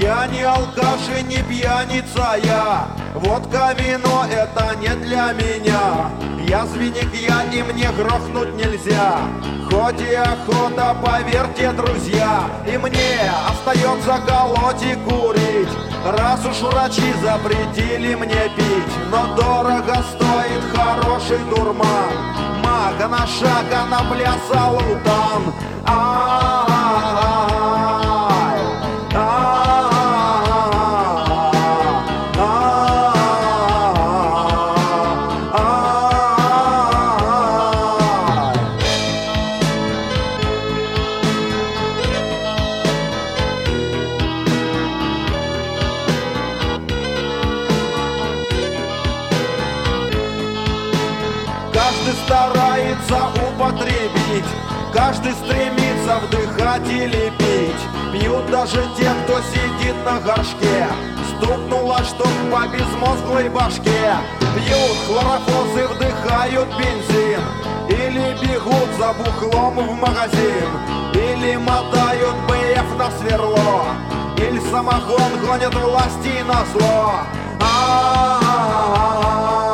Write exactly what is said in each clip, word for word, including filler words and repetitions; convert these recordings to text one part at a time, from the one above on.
Я не алкаш и не пьяница я, водка, вино — это не для меня. Я звеник я, и мне грохнуть нельзя, хоть и охота, поверьте, друзья. И мне остается колоть и курить, раз уж врачи запретили мне пить. Но дорого стоит хороший дурман, мага на шаг, а на пляса лутан. Каждый старается употребить, каждый стремится вдыхать или пить. Пьют даже те, кто сидит на горшке, стукнуло что по безмозглой башке. Пьют хлорофосы, вдыхают бензин, или бегут за бухлом в магазин, или мотают БФ на сверло, или самогон гонят власти на зло. А-а-а-а-а.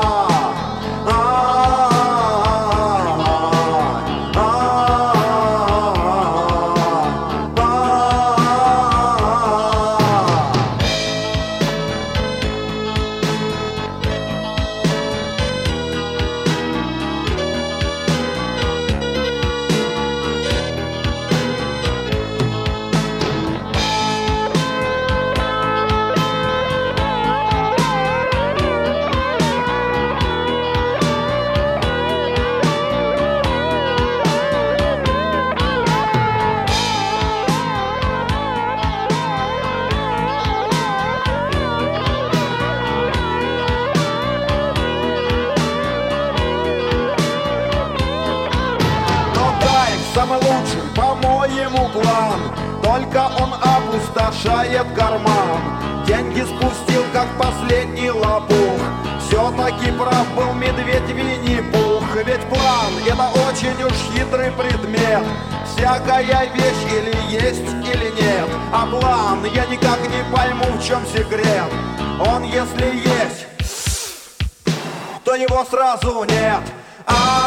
Самый лучший, по-моему, план, только он опустошает карман. Деньги спустил, как последний лопух, все-таки прав был медведь Винни-Пух. Ведь план — это очень уж хитрый предмет, всякая вещь или есть, или нет. А план, я никак не пойму, в чем секрет. Он, если есть, то его сразу нет. А